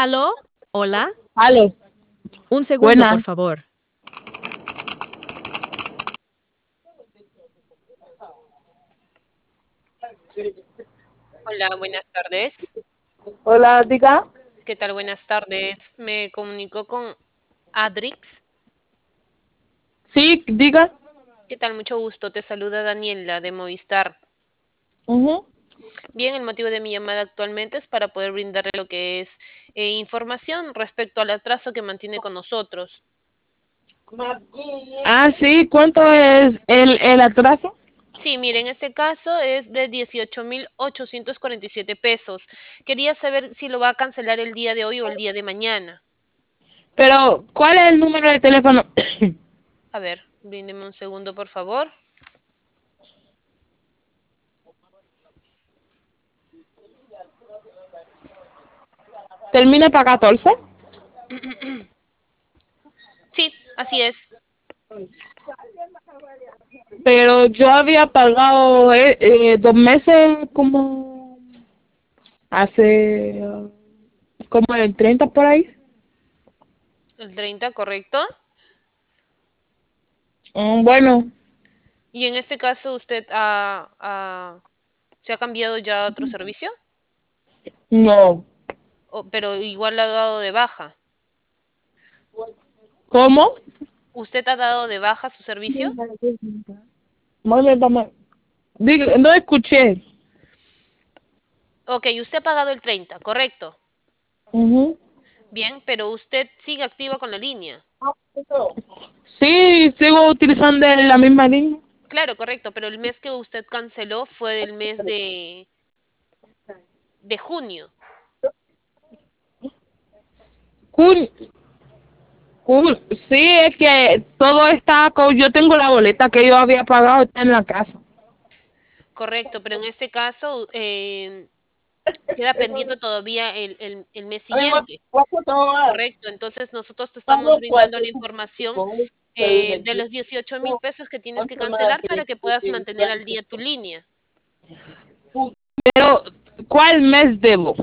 ¿Aló? ¿Hola? Aló, Un segundo, por buena. favor. Hola, buenas tardes. Hola, diga. ¿Qué tal? Buenas tardes. Me comunico con Adrix. Sí, diga. ¿Qué tal? Mucho gusto. Te saluda Daniela de Movistar. Ujú. Bien, el motivo de mi llamada actualmente es para poder brindarle lo que es información respecto al atraso que mantiene con nosotros. Ah, sí, ¿cuánto es el atraso? Sí, mire, en este caso es de 18.847 pesos. Quería saber si lo va a cancelar el día de hoy o el día de mañana. Pero, ¿cuál es el número de teléfono? A ver, bríndeme un segundo, por favor. Termina para 14. Sí, así es. Pero yo había pagado 2 meses como hace como el 30 por ahí. El 30, ¿correcto? Bueno, Y en este caso, ¿usted se ha cambiado ya a otro servicio? no. Pero igual le ha dado de baja. ¿Cómo? ¿Usted ha dado de baja su servicio? Mami, vamos. No escuché. Ok, usted ha pagado el 30, ¿correcto? Ujú. Bien, pero usted sigue activa con la línea. Sí, sigo utilizando la misma línea. Claro, correcto, pero el mes que usted canceló fue el mes de junio. Cool. Cool. Sí, es que todo está, yo tengo la boleta que yo había pagado, está en la casa. Correcto, pero en este caso queda pendiente todavía el mes siguiente. Correcto, entonces nosotros te estamos brindando la información de los 18.000 pesos que tienes que cancelar para que puedas mantener al día tu línea. Pero, ¿cuál mes debo?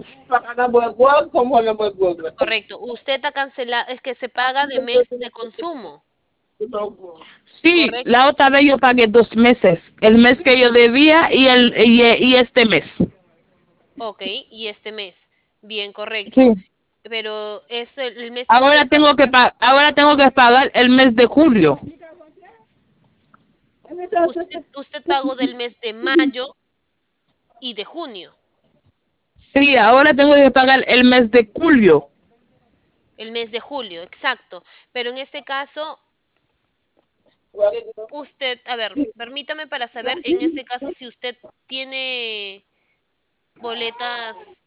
Correcto, usted ha cancelado, es que se paga de mes de consumo. Sí, Correcto, la otra vez yo pagué 2 meses, el mes que yo debía y este mes. ok, y este mes. Bien, correcto. Sí. Pero es el mes que usted, Ahora tengo que pagar el mes de julio. usted pagó del mes de mayo y de junio. Sí, ahora tengo que pagar el mes de julio. El mes de julio, exacto. Pero en este caso, usted, a ver, permítame para saber en este caso si usted tiene boletas,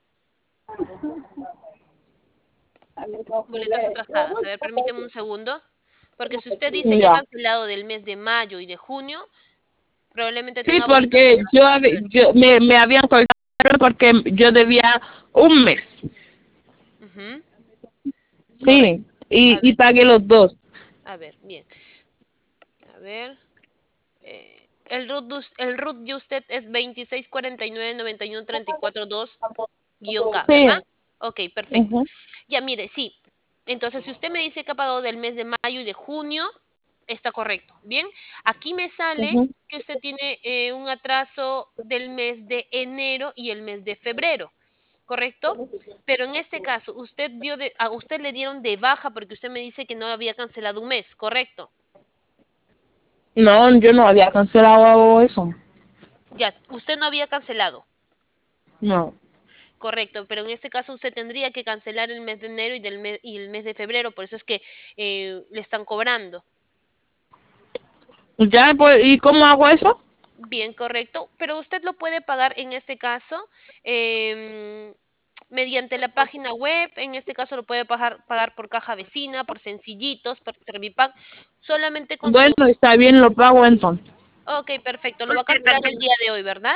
boletas atrasadas. A ver, permíteme un segundo. Porque si usted dice que ha Ya. cancelado del mes de mayo y de junio, probablemente Sí, tenga boletas porque atrasadas. A ver. me habían cortado porque yo debía un mes. Ujú, Sí, correcto. y pagué los dos. A ver, bien. A ver. El root de usted es 26499134 2 Sí. ¿verdad? Ok, perfecto. Ujú, Ya, mire, sí. Entonces, si usted me dice que ha pagado del mes de mayo y de junio, está correcto. Bien, aquí me sale ujú. que usted tiene un atraso del mes de enero y el mes de febrero, ¿correcto? Pero en este caso, a usted le dieron de baja porque usted me dice que no había cancelado un mes, ¿correcto? No, yo no había cancelado eso. Ya, usted no había cancelado. No. Correcto, pero en este caso usted tendría que cancelar el mes de enero y el mes de febrero, por eso es que le están cobrando. Ya, pues, ¿y cómo hago eso? Bien, correcto, pero usted lo puede pagar en este caso em, mediante la página web, en este caso lo puede pagar por caja vecina, por sencillitos, por Servipack, solamente con su... Bueno, está bien, lo pago entonces. Ok, perfecto, lo va a cancelar el día de hoy, ¿verdad?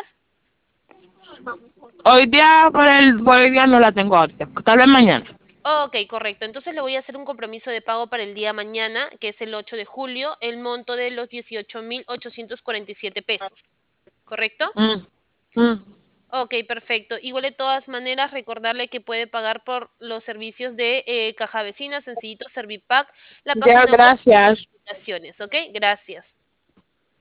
Por el día no la tengo ahorita. Tal vez mañana. Ok, correcto. Entonces le voy a hacer un compromiso de pago para el día mañana, que es el 8 de julio, el monto de los 18.847 pesos. ¿Correcto? Mm, mm. Ok, perfecto. Igual de todas maneras, recordarle que puede pagar por los servicios de Caja Vecina, Sencillito, Servipack, la Ya, página web y gracias. notificaciones, ¿ok? Gracias.